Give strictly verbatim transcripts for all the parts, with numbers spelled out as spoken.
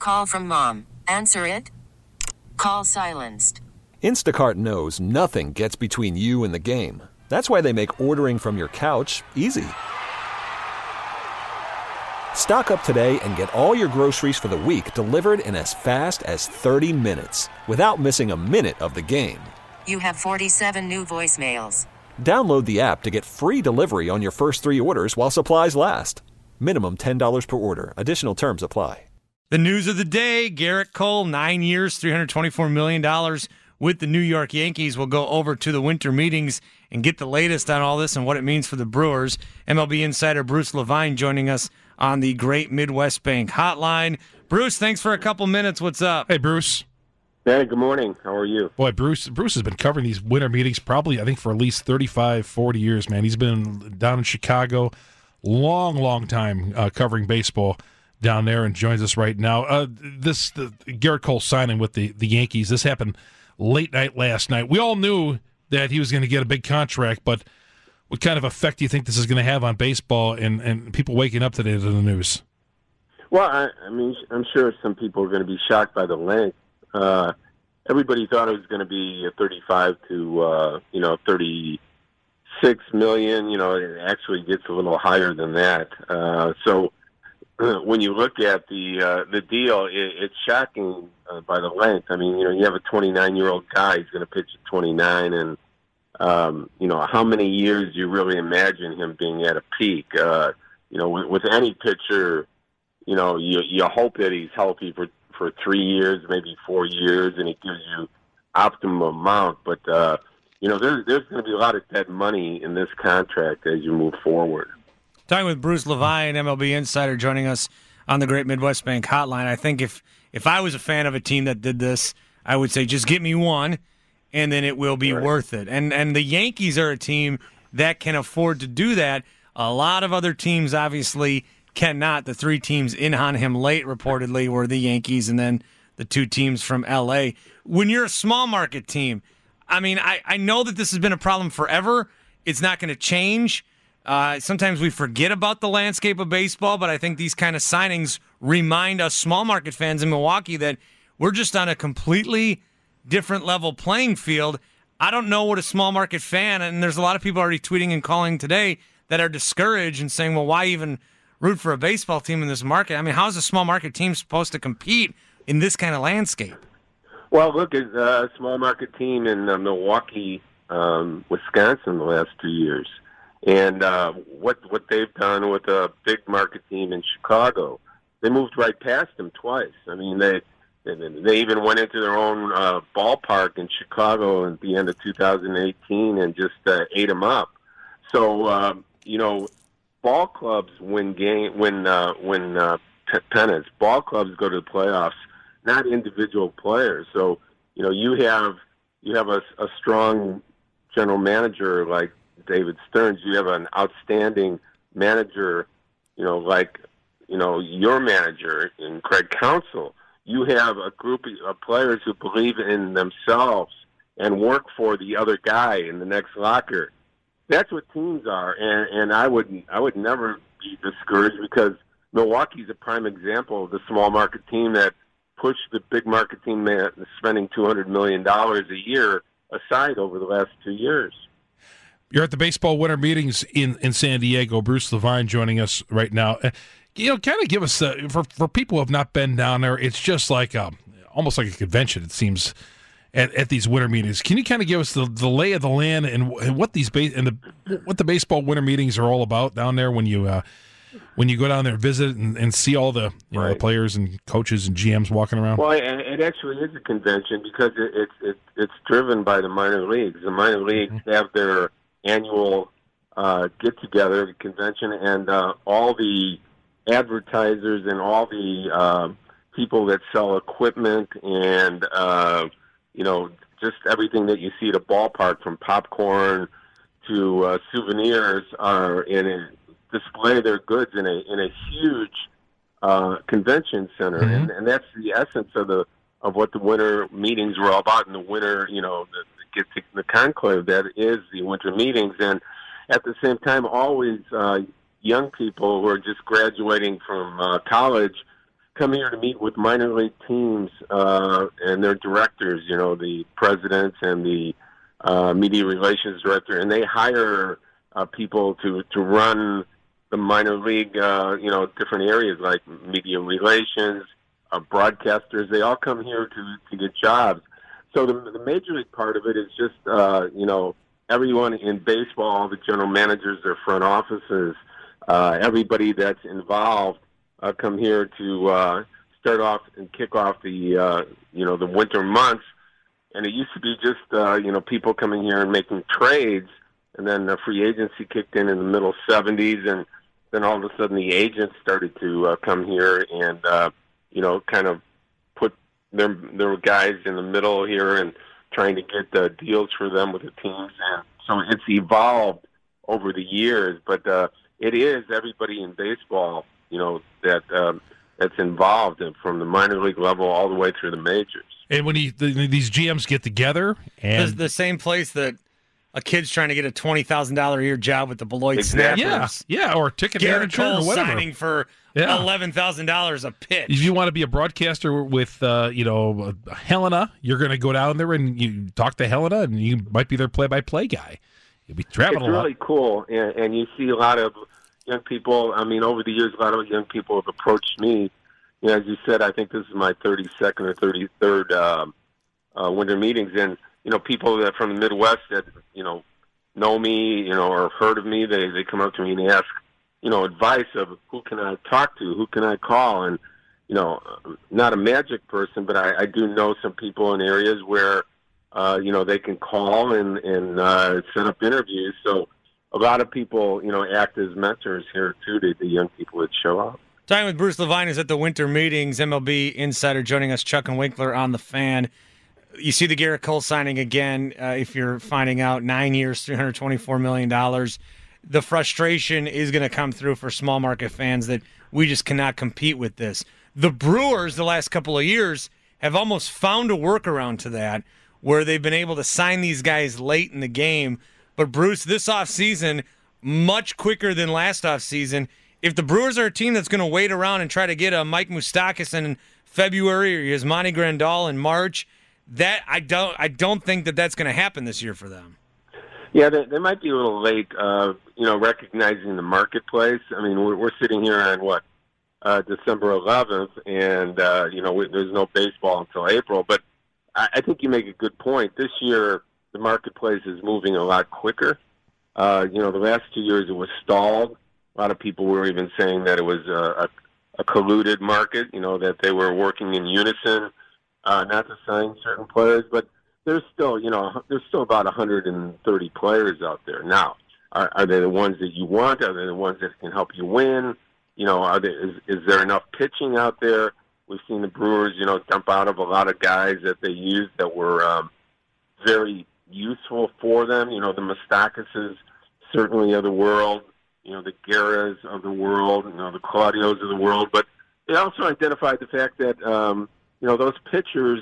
Call from mom. Answer it. Call silenced. Instacart knows nothing gets between you and the game. That's why they make ordering from your couch easy. Stock up today and get all your groceries for the week delivered in as fast as thirty minutes without missing a minute of the game. You have forty-seven new voicemails. Download the app to get free delivery on your first three orders while supplies last. Minimum ten dollars per order. Additional terms apply. The news of the day, Garrett Cole, nine years, three hundred twenty-four million dollars with the New York Yankees. We'll go over to the winter meetings and get the latest on all this and what it means for the Brewers. M L B insider Bruce Levine joining us on the Great Midwest Bank Hotline. Bruce, thanks for a couple minutes. What's up? Hey, Bruce. Hey, good morning. How are you? Boy, Bruce Bruce has been covering these winter meetings probably, I think, for at least thirty-five, forty years, man. He's been down in Chicago, long, long time uh, covering baseball down there, and joins us right now. Uh, this the, Garrett Cole signing with the, the Yankees, this happened late night last night. We all knew that he was going to get a big contract, but what kind of effect do you think this is going to have on baseball and, and people waking up today to the news? Well, I, I mean, I'm sure some people are going to be shocked by the length. Uh, everybody thought it was going to be a thirty-five to, uh, you know, thirty-six million. You know, it actually gets a little higher than that. Uh, so when you look at the uh, the deal, it, it's shocking uh, by the length. I mean, you know, you have a twenty-nine-year-old guy who's going to pitch at twenty-nine, and um, you know, how many years do you really imagine him being at a peak? Uh, you know, with, with any pitcher, you know, you you hope that he's healthy for, for three years, maybe four years, and it gives you optimum amount. But uh, you know, there's there's going to be a lot of dead money in this contract as you move forward. Talking with Bruce Levine, M L B insider, joining us on the Great Midwest Bank Hotline. I think if if I was a fan of a team that did this, I would say just get me one, and then it will be right. worth it. And and the Yankees are a team that can afford to do that. A lot of other teams obviously cannot. The three teams in on him late, reportedly, were the Yankees and then the two teams from L A. When you're a small market team, I mean, I, I know that this has been a problem forever. It's not going to change. Uh, sometimes we forget about the landscape of baseball, but I think these kind of signings remind us small market fans in Milwaukee that we're just on a completely different level playing field. I don't know what a small market fan, and there's a lot of people already tweeting and calling today that are discouraged and saying, well, why even root for a baseball team in this market? I mean, how is a small market team supposed to compete in this kind of landscape? Well, look, it's a small market team in uh, Milwaukee, um, Wisconsin the last two years. And uh, what what they've done with a big market team in Chicago, they moved right past them twice. I mean, they they even went into their own uh, ballpark in Chicago at the end of two thousand eighteen and just uh, ate them up. So uh, you know, ball clubs win game win uh, win uh, pennants. Ball clubs go to the playoffs, not individual players. So you know, you have you have a, a strong general manager like David Stearns. You have an outstanding manager, you know, like, you know, your manager in Craig Counsell. You have a group of players who believe in themselves and work for the other guy in the next locker. That's what teams are, and, and I would I would never be discouraged because Milwaukee's a prime example of the small market team that pushed the big market team that is spending two hundred million dollars a year aside over the last two years. You're at the baseball winter meetings in, in San Diego. Bruce Levine joining us right now. You know, kind of give us, uh, for, for people who have not been down there, it's just like a, almost like a convention, it seems, at, at these winter meetings. Can you kind of give us the, the lay of the land and, and what these base, and the what the baseball winter meetings are all about down there when you uh, when you go down there and visit and, and see all the, you know, right. the players and coaches and G Ms walking around? Well, it, it actually is a convention because it, it, it, it's driven by the minor leagues. The minor leagues mm-hmm. have their annual uh, get-together convention, and uh, all the advertisers and all the uh, people that sell equipment and, uh, you know, just everything that you see at a ballpark, from popcorn to uh, souvenirs, are in a, display their goods in a in a huge uh, convention center, mm-hmm. and, and that's the essence of the of what the winter meetings were all about. In the winter, you know, the, get to the conclave that is the winter meetings, and at the same time, always uh, young people who are just graduating from uh, college come here to meet with minor league teams uh, and their directors, you know, the presidents and the uh, media relations director, and they hire uh, people to, to run the minor league, uh, you know, different areas like media relations, uh, broadcasters. They all come here to, to get jobs. So the, the major league part of it is just, uh, you know, everyone in baseball, all the general managers, their front offices, uh, everybody that's involved, uh, come here to uh, start off and kick off the, uh, you know, the winter months. And it used to be just, uh, you know, people coming here and making trades, and then the free agency kicked in in the middle seventies, and then all of a sudden the agents started to uh, come here and, uh, you know, kind of put their, their guys in the middle here and trying to get the deals for them with the teams. And so it's evolved over the years, but uh, it is everybody in baseball, you know, that um, that's involved, and from the minor league level all the way through the majors. And when he, the, these G Ms get together, and the, the same place that a kid's trying to get a twenty thousand dollars a year job with the Beloit Exactly. Snappers. yeah, yeah, or a ticket Garrett manager Cole or whatever. signing for Yeah. eleven thousand dollars a pitch. If you want to be a broadcaster with, uh, you know, uh, Helena, you're going to go down there and you talk to Helena, and you might be their play-by-play guy. You'll be traveling It's a lot. really cool, and, and you see a lot of young people. I mean, over the years, a lot of young people have approached me. You know, as you said, I think this is my thirty-second or thirty-third um, uh, winter meetings, and you know, people that from the Midwest that you know know me, you know, or have heard of me, they they come up to me and ask, you know, advice of who can I talk to, who can I call, and you know, not a magic person, but I, I do know some people in areas where uh, you know they can call and and uh, set up interviews. So a lot of people, you know, act as mentors here too to the young people that show up. Time with Bruce Levine is at the winter meetings. M L B insider joining us, Chuck and Winkler on the Fan. You see the Garrett Cole signing again. Uh, if you're finding out, nine years, three hundred twenty-four million dollars. The frustration is going to come through for small market fans that we just cannot compete with this. The Brewers, the last couple of years, have almost found a workaround to that, where they've been able to sign these guys late in the game. But Bruce, this offseason, much quicker than last offseason. If the Brewers are a team that's going to wait around and try to get a Mike Moustakas in February or Yasmani Grandal in March, that I don't I don't think that that's going to happen this year for them. Yeah, they, they might be a little late, uh, you know, recognizing the marketplace. I mean, we're, we're sitting here on, what, uh, December eleventh, and, uh, you know, we, there's no baseball until April. But I, I think you make a good point. This year, the marketplace is moving a lot quicker. Uh, you know, the last two years it was stalled. A lot of people were even saying that it was a, a, a colluded market, you know, that they were working in unison, uh, not to sign certain players. But there's still, you know, there's still about one hundred thirty players out there. Now, are, are they the ones that you want? Are they the ones that can help you win? You know, are there, is, is there enough pitching out there? We've seen the Brewers, you know, dump out of a lot of guys that they used that were um, very useful for them. You know, the Moustakases certainly of the world, you know, the Guerras of the world, you know, the Claudios of the world. But they also identified the fact that, um, you know, those pitchers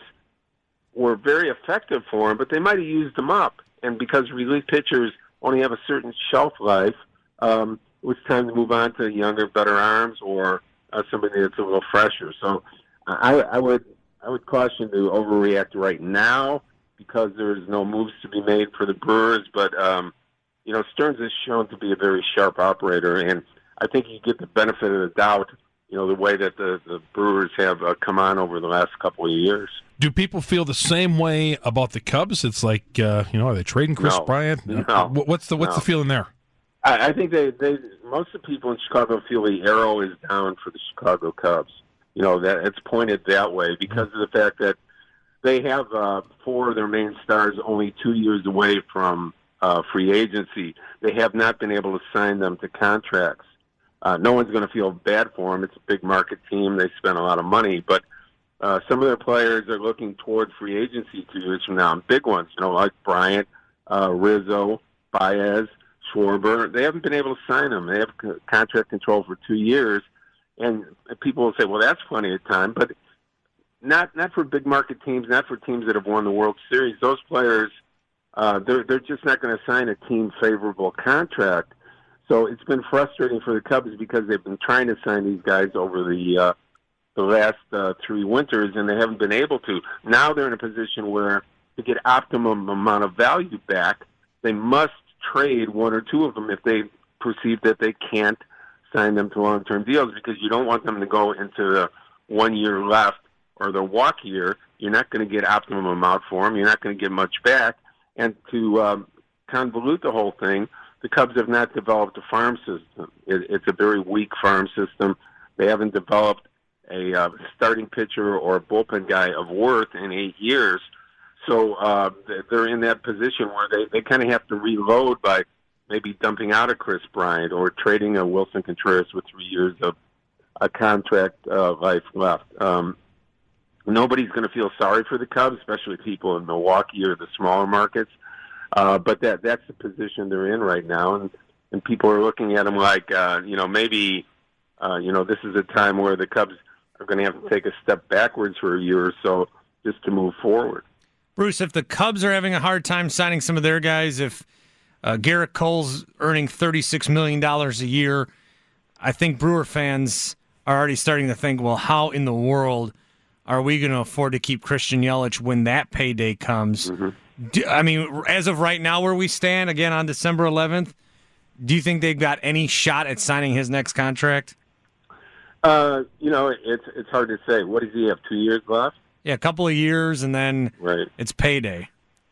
were very effective for them, but they might have used them up. And because relief pitchers only have a certain shelf life, um, it was time to move on to younger, better arms or uh, somebody that's a little fresher. So I, I would I would caution to overreact right now because there's no moves to be made for the Brewers. But, um, you know, Stearns is shown to be a very sharp operator, and I think you get the benefit of the doubt, you know, the way that the, the Brewers have uh, come on over the last couple of years. Do people feel the same way about the Cubs? It's like, uh, you know, are they trading Chris No. Bryant? No. What's the what's No. the feeling there? I, I think they, they most of the people in Chicago feel the arrow is down for the Chicago Cubs. You know, that it's pointed that way because of the fact that they have uh, four of their main stars only two years away from uh, free agency. They have not been able to sign them to contracts. Uh, no one's going to feel bad for them. It's a big market team. They spend a lot of money, but uh, some of their players are looking toward free agency two years from now. Big ones, you know, like Bryant, uh, Rizzo, Baez, Schwarber. They haven't been able to sign them. They have c- contract control for two years, and people will say, "Well, that's plenty of time," but not not for big market teams, not for teams that have won the World Series. Those players, uh, they're they're just not going to sign a team favorable contract. So it's been frustrating for the Cubs because they've been trying to sign these guys over the uh, the last uh, three winters, and they haven't been able to. Now they're in a position where to get optimum amount of value back, they must trade one or two of them if they perceive that they can't sign them to long-term deals, because you don't want them to go into the one year left or the walk year. You're not going to get optimum amount for them. You're not going to get much back. And to um, convolute the whole thing, the Cubs have not developed a farm system. It, it's a very weak farm system. They haven't developed a uh, starting pitcher or a bullpen guy of worth in eight years. So uh, they're in that position where they, they kind of have to reload by maybe dumping out a Chris Bryant or trading a Wilson Contreras with three years of a contract uh, life left. Um, nobody's going to feel sorry for the Cubs, especially people in Milwaukee or the smaller markets. Uh, but that that's the position they're in right now, and, and people are looking at them like, uh, you know, maybe, uh, you know, this is a time where the Cubs are going to have to take a step backwards for a year or so just to move forward. Bruce, if the Cubs are having a hard time signing some of their guys, if uh, Garrett Cole's earning thirty-six million dollars a year, I think Brewer fans are already starting to think, well, how in the world are we going to afford to keep Christian Yelich when that payday comes? Mm-hmm. Do, I mean, as of right now where we stand, again on December eleventh, do you think they've got any shot at signing his next contract? Uh, you know, it's it's hard to say. What does he have, two years left? Yeah, a couple of years, and then right. It's payday.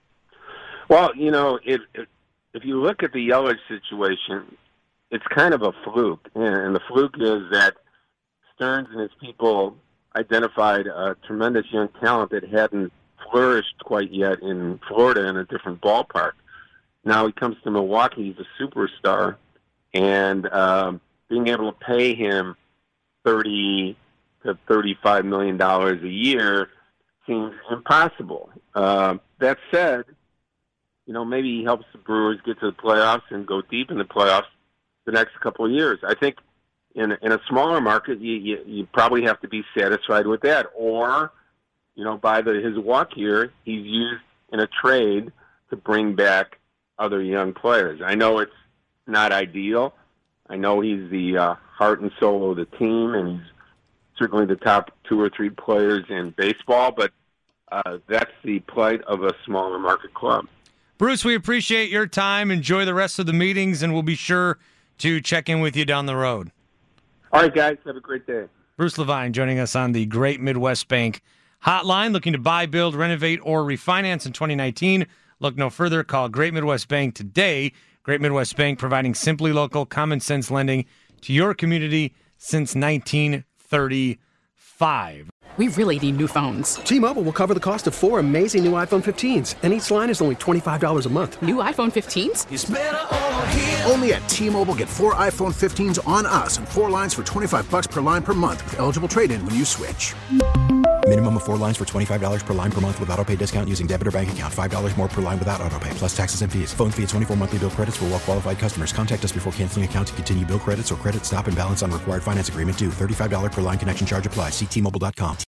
Well, you know, if, if, if you look at the Yelich situation, it's kind of a fluke. And the fluke is that Stearns and his people identified a tremendous young talent that hadn't flourished quite yet in Florida in a different ballpark. Now he comes to Milwaukee, he's a superstar, and um, being able to pay him thirty to thirty-five million dollars a year seems impossible. Uh, that said, you know, maybe he helps the Brewers get to the playoffs and go deep in the playoffs the next couple of years. I think in in a smaller market, you, you you probably have to be satisfied with that, or you know, by the, his walk year, he's used in a trade to bring back other young players. I know it's not ideal. I know he's the uh, heart and soul of the team, and he's certainly the top two or three players in baseball, but uh, that's the plight of a smaller market club. Bruce, we appreciate your time. Enjoy the rest of the meetings, and we'll be sure to check in with you down the road. All right, guys. Have a great day. Bruce Levine joining us on the Great Midwest Bank Hotline. Looking to buy, build, renovate, or refinance in twenty nineteen? Look no further. Call Great Midwest Bank today. Great Midwest Bank providing simply local, common sense lending to your community since nineteen thirty-five. We really need new phones. T-Mobile will cover the cost of four amazing new iPhone fifteens, and each line is only twenty-five dollars a month. New iPhone fifteens? It's better over here. Only at T-Mobile, get four iPhone fifteens on us and four lines for twenty-five dollars per line per month with eligible trade-in when you switch. Minimum of four lines for twenty-five dollars per line per month with autopay discount using debit or bank account. five dollars more per line without autopay, plus taxes and fees. Phone fee at twenty-four monthly bill credits for well-qualified customers. Contact us before canceling account to continue bill credits or credit stop and balance on required finance agreement due. thirty-five dollars per line connection charge applies. See T Mobile dot com.